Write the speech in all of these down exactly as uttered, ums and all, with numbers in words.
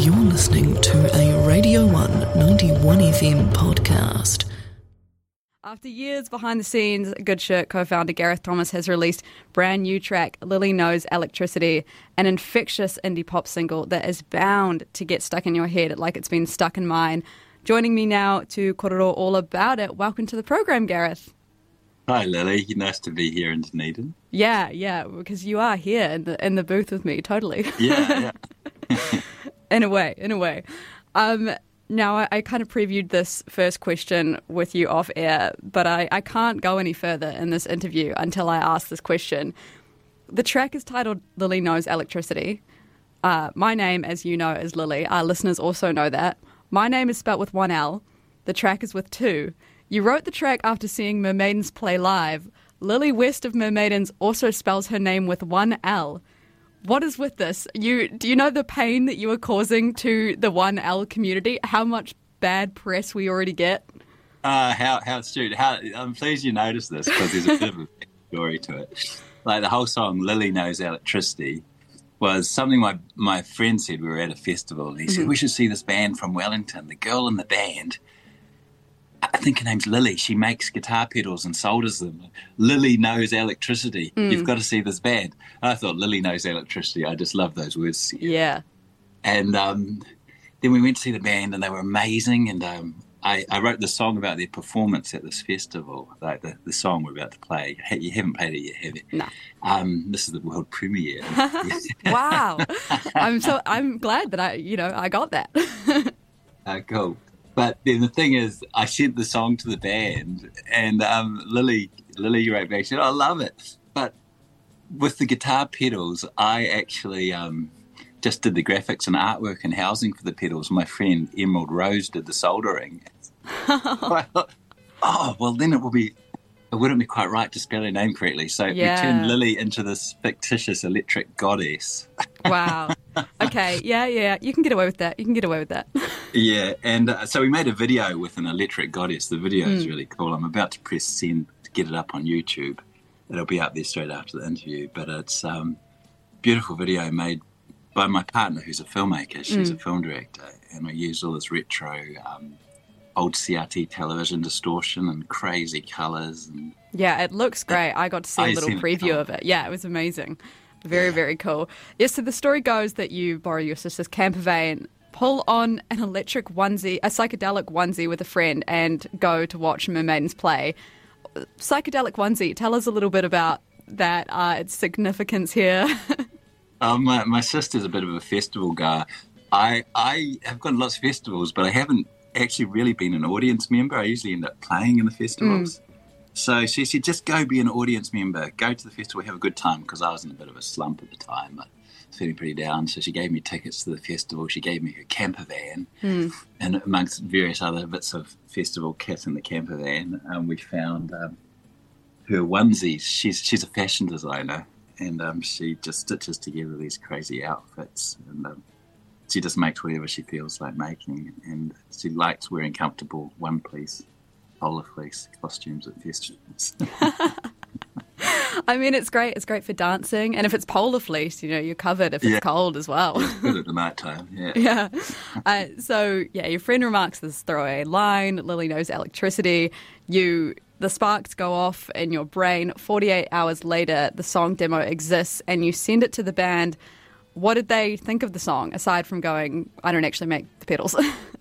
You're listening to a Radio one ninety-one F M podcast. After years behind the scenes, Good Shit co-founder Gareth Thomas has released brand new track Lily Knows Electricity, an infectious indie pop single that is bound to get stuck in your head like it's been stuck in mine. Joining me now to korero all about it. Welcome to the program, Gareth. Hi, Lily. Nice to be here in Dunedin. Yeah, yeah, because you are here in the in the booth with me, totally. Yeah, yeah. in a way, in a way. Um, now, I, I kind of previewed this first question with you off air, but I, I can't go any further in this interview until I ask this question. The track is titled Lily Knows Electricity. Uh, my name, as you know, is Lily. Our listeners also know that. My name is spelt with one L. The track is with two. You wrote the track after seeing Mermaidens play live. Lily West of Mermaidens also spells her name with one L. What is with this? You do you know the pain that you are causing to the one L community? How much bad press we already get? Uh, how how astute. How, I'm pleased you noticed this because there's a bit of a story to it. Like the whole song, Lily Knows Electricity, was something my, my friend said. We were at a festival and he mm-hmm. said, we should see this band from Wellington. The girl in the band, I think her name's Lily. She makes guitar pedals and solders them. Lily Knows Electricity. Mm. You've got to see this band. I thought Lily Knows Electricity. I just love those words. Yeah. And um, then we went to see the band and they were amazing. And um, I, I wrote the song about their performance at this festival, like the, the song we're about to play. Hey, you haven't played it yet, have you? No. Um, this is the world premiere. Wow. I'm so I'm glad that I, you know, I got that. uh, cool. But then the thing is, I sent the song to the band, and um, Lily, Lily wrote back, she said, I love it. But with the guitar pedals, I actually um, just did the graphics and artwork and housing for the pedals. My friend Emerald Rose did the soldering. I thought, oh, well, then it will be, it wouldn't be quite right to spell her name correctly. So yeah. we turned Lily into this fictitious electric goddess. Wow. Okay, yeah, yeah, you can get away with that. You can get away with that. Yeah, and uh, so we made a video with an electric goddess. The video mm. is really cool. I'm about to press send to get it up on YouTube. It'll be up there straight after the interview. But it's a um, beautiful video made by my partner, who's a filmmaker. She's mm. a film director. And we used all this retro, um, old C R T television distortion and crazy colours. And yeah, it looks great. I got to see I a little preview it. of it. Yeah, it was amazing. Very, very cool. Yes, so the story goes that you borrow your sister's camper van, pull on an electric onesie, a psychedelic onesie with a friend and go to watch Mermaidens play. Psychedelic onesie, tell us a little bit about that, uh, its significance here. um, my, my sister's a bit of a festival guy. I, I have gone to lots of festivals, but I haven't actually really been an audience member. I usually end up playing in the festivals. Mm. So she said, just go be an audience member, go to the festival, have a good time, because I was in a bit of a slump at the time. I was feeling pretty down. So she gave me tickets to the festival. She gave me her camper van, mm. and amongst various other bits of festival kit in the camper van, um, we found um, her onesies. She's she's a fashion designer, and um, she just stitches together these crazy outfits. And um, she just makes whatever she feels like making, and she likes wearing comfortable one-piece polar fleece costumes at festivals. I mean, it's great. It's great for dancing, and if it's polar fleece, you know, you're covered if yeah. it's cold as well. It's good at the night time. Yeah. Yeah. Uh, so yeah, your friend remarks this throwaway line. Lily knows electricity. You, the sparks go off in your brain. forty-eight hours later, the song demo exists, and you send it to the band. What did they think of the song, aside from going, I don't actually make the pedals?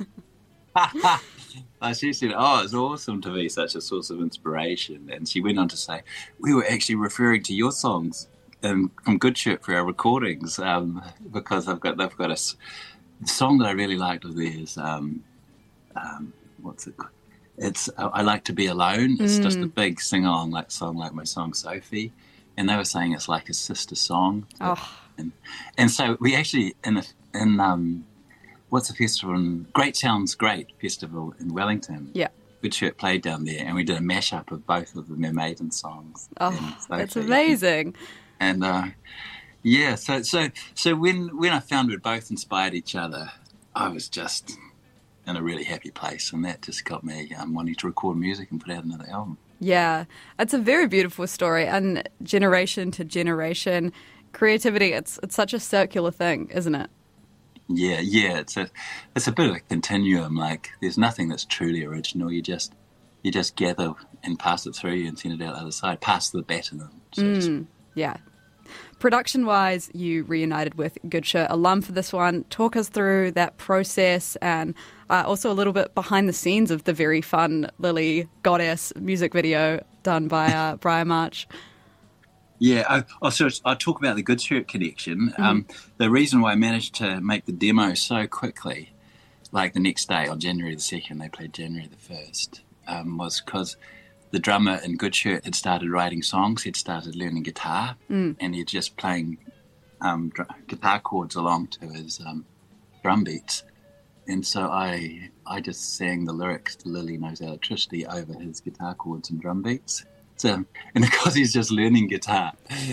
Uh, she said, oh, it's awesome to be such a source of inspiration. And she went on to say, we were actually referring to your songs um, from Good Shit for our recordings um, because I've got, they've got a the song that I really liked of theirs. Um, um, what's it? It's uh, I Like to Be Alone. It's mm. just a big sing-along like song like my song Sophie. And they were saying it's like a sister song. Oh. And, and so we actually, in, the, in um, what's the festival? In Great Sounds Great Festival in Wellington. Yeah. Good Shit played down there, and we did a mashup of both of the Mermaiden songs. Oh, that's amazing. And uh, yeah, so so so when when I found we'd both inspired each other, I was just in a really happy place, and that just got me um, wanting to record music and put out another album. Yeah, it's a very beautiful story, and generation to generation, creativity, it's it's such a circular thing, isn't it? Yeah, yeah, it's a it's a bit of a continuum. Like, there's nothing that's truly original. You just you just gather and pass it through and send it out the other side. Pass the baton. So mm, yeah. Production-wise, you reunited with Good Shirt alum for this one. Talk us through that process and uh, also a little bit behind the scenes of the very fun Lily Goddess music video done by uh, Brian March. Yeah, I, oh, so I'll talk about the Good Shirt connection. Mm-hmm. Um, the reason why I managed to make the demo so quickly, like the next day on January the second, they played January the first, um, was because the drummer in Good Shirt had started writing songs. He'd started learning guitar, mm. and he'd just playing um, dr- guitar chords along to his um, drum beats. And so I I just sang the lyrics to Lily Knows Electricity over his guitar chords and drum beats. So, and because he's just learning guitar,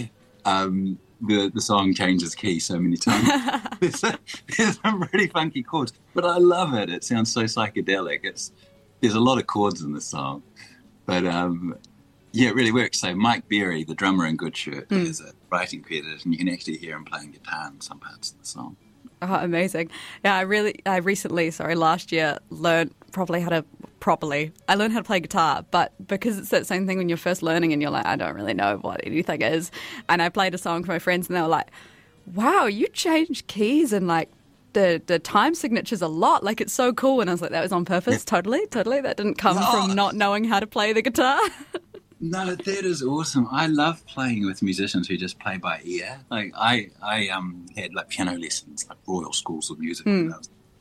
um, the, the song changes key so many times. there's, a, there's some really funky chords, but I love it. It sounds so psychedelic. It's There's a lot of chords in the song. But, um, yeah, it really works. So Mike Berry, the drummer in Good Shirt, mm. is a writing credit, and you can actually hear him playing guitar in some parts of the song. Oh, amazing. Yeah, I really, I recently, sorry, last year learned probably how to, properly, I learned how to play guitar, but because it's that same thing when you're first learning and you're like, I don't really know what anything is. And I played a song for my friends and they were like, wow, you changed keys and like the, the time signatures a lot. Like, it's so cool. And I was like, that was on purpose. Yeah. Totally, totally. That didn't come oh. from not knowing how to play the guitar. No, that is awesome. I love playing with musicians who just play by ear. Like I, I um had like piano lessons, like Royal Schools of Music. Mm.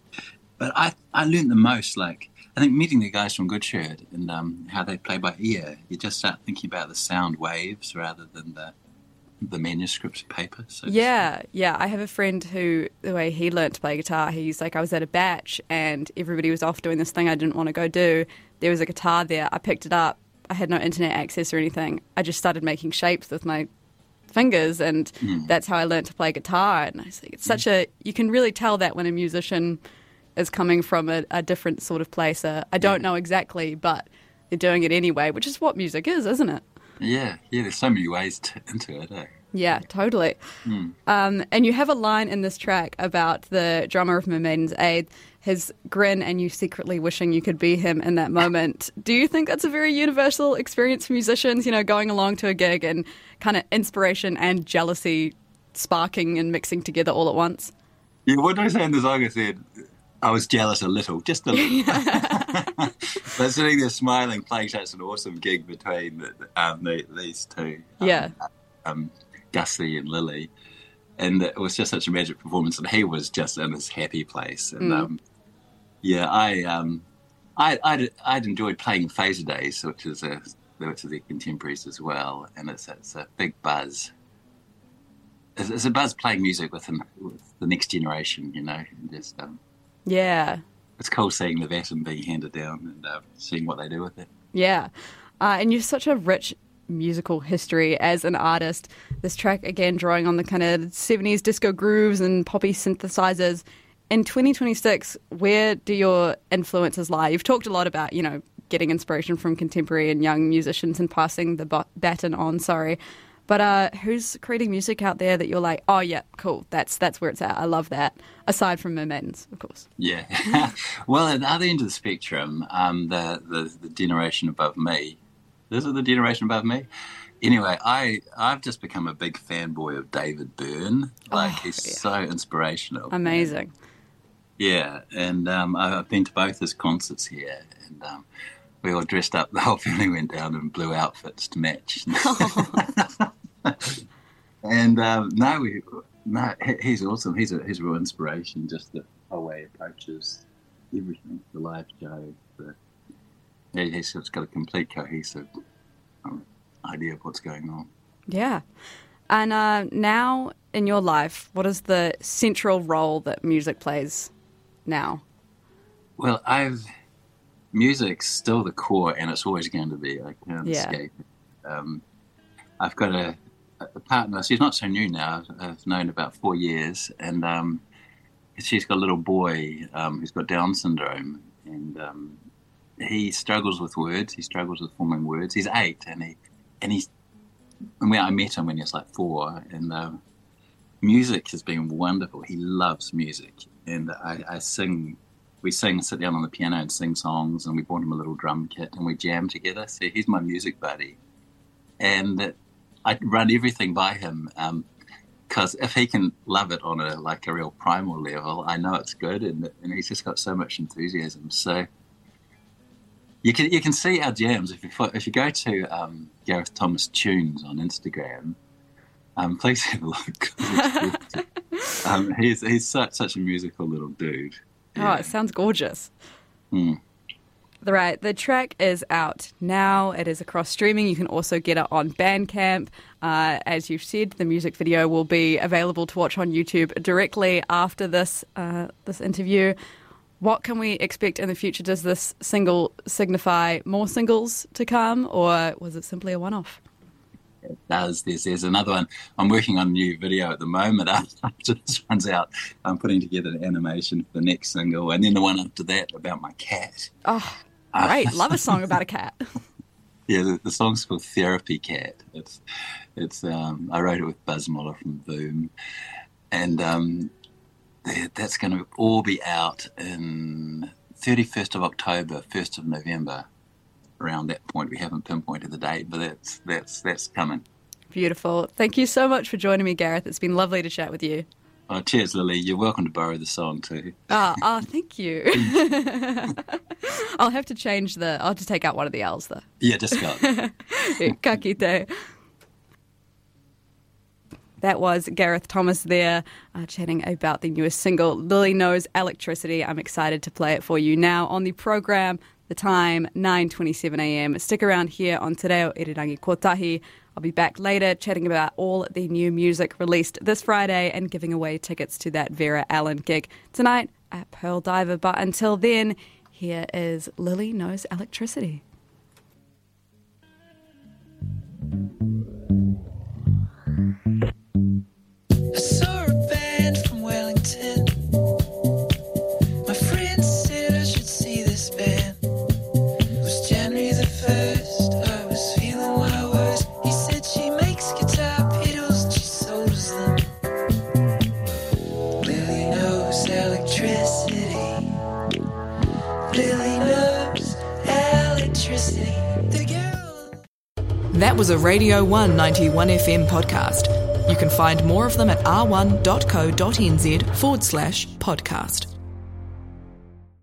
But I, I learned the most. Like I think meeting the guys from Good Shirt and um how they play by ear. You just start thinking about the sound waves rather than the the manuscript paper. So yeah, yeah. I have a friend who the way he learnt to play guitar, he's like, I was at a batch and everybody was off doing this thing I didn't want to go do. There was a guitar there. I picked it up. I had no internet access or anything. I just started making shapes with my fingers, and mm. that's how I learned to play guitar. And I was like, it's such mm. a, you can really tell that when a musician is coming from a, a different sort of place. Uh, I don't yeah. know exactly, but they're doing it anyway, which is what music is, isn't it? Yeah, yeah, there's so many ways to, into it, eh? Yeah, totally. Mm. Um, and you have a line in this track about the drummer of Mermaiden's Aid, his grin and you secretly wishing you could be him in that moment. Do you think that's a very universal experience for musicians, you know, going along to a gig and kind of inspiration and jealousy sparking and mixing together all at once? Yeah, what did I say in the song? I said, I was jealous a little, just a little. But sitting there smiling, playing such an awesome gig between the, um, the, these two. Um, yeah. Um, Gussie and Lily. And it was just such a magic performance, and he was just in this happy place. And mm. um, yeah, I, um, I, I'd, I'd enjoyed playing Phaser Days, which is a, which is their contemporaries as well, and it's, it's a big buzz. It's, it's a buzz playing music with, them, with the next generation, you know. And just um, yeah, it's cool seeing the baton being handed down and uh, seeing what they do with it. Yeah, uh, and you're such a rich musical history as an artist. This track, again, drawing on the kind of seventies disco grooves and poppy synthesizers. In twenty twenty-six, where do your influences lie? You've talked a lot about, you know, getting inspiration from contemporary and young musicians and passing the baton on, sorry. But uh, who's creating music out there that you're like, oh, yeah, cool, that's that's where it's at. I love that. Aside from Mermaidens, of course. Yeah. Well, at the other end of the spectrum, um, the, the, the generation above me, this is the generation above me. Anyway, I, I've just become a big fanboy of David Byrne. Like, oh, he's yeah. so inspirational. Amazing. Yeah, and um, I've been to both his concerts here, and um, we all dressed up. The whole family went down in blue outfits to match. Oh. And um, no, we, no, he's awesome. He's a he's a real inspiration. Just the whole way he approaches everything, the live show. The, he's just got a complete cohesive um, idea of what's going on. Yeah. And uh, now in your life, what is the central role that music plays now? Well, I've music's still the core, and it's always going to be. I can't yeah. escape it. Um, I've got a, a partner. She's not so new now. I've known about four years, and um, she's got a little boy um, who's got Down syndrome, and um, he struggles with words. He struggles with forming words. He's eight, and he and he's. And when I met him when he was like four, and um, music has been wonderful. He loves music, and I, I sing. We sing, sit down on the piano and sing songs, and we bought him a little drum kit, and we jam together. So he's my music buddy, and I run everything by him. Because um, if he can love it on a like a real primal level, I know it's good, and and he's just got so much enthusiasm. So you can you can see our jams if you if you go to um, Gareth Thomas Tunes on Instagram. Um, please have a look. um, he's he's such such a musical little dude. Yeah. Oh, it sounds gorgeous. Mm. Right, the track is out now. It is across streaming. You can also get it on Bandcamp. Uh, as you've said, the music video will be available to watch on YouTube directly after this uh, this interview. What can we expect in the future? Does this single signify more singles to come, or was it simply a one-off? It does. There's, there's another one. I'm working on a new video at the moment. After this one's out, I'm putting together an animation for the next single, and then the one after that about my cat. Oh, great. Uh, Love a song about a cat. Yeah, the, the song's called Therapy Cat. It's, it's. Um, I wrote it with Buzz Muller from Boom, and um, that's going to all be out in thirty-first of October, first of November. Around that point, we haven't pinpointed the date, but that's that's that's coming. Beautiful. Thank you so much for joining me, Gareth. It's been lovely to chat with you. Oh, cheers, Lily. You're welcome to borrow the song too. Ah, oh, oh, thank you. I'll have to change the. I'll have to take out one of the L's though. Yeah, just go. Ka kite. That was Gareth Thomas there, uh, chatting about the newest single, Lily Knows Electricity. I'm excited to play it for you now on the program. The time, nine twenty-seven a.m. Stick around here on Te Reo Irirangi Kotahi. I'll be back later chatting about all the new music released this Friday and giving away tickets to that Vera Allen gig tonight at Pearl Diver. But until then, here is Lily Knows Electricity. I saw a band from Wellington. My friend said I should see this band. It was January the first. I was feeling my worst. He said she makes guitar pedals and she solders them. Lily knows electricity. Lily knows electricity. The girl. That was a Radio one ninety-one F M podcast. You can find more of them at r one dot co dot n z forward slash podcast.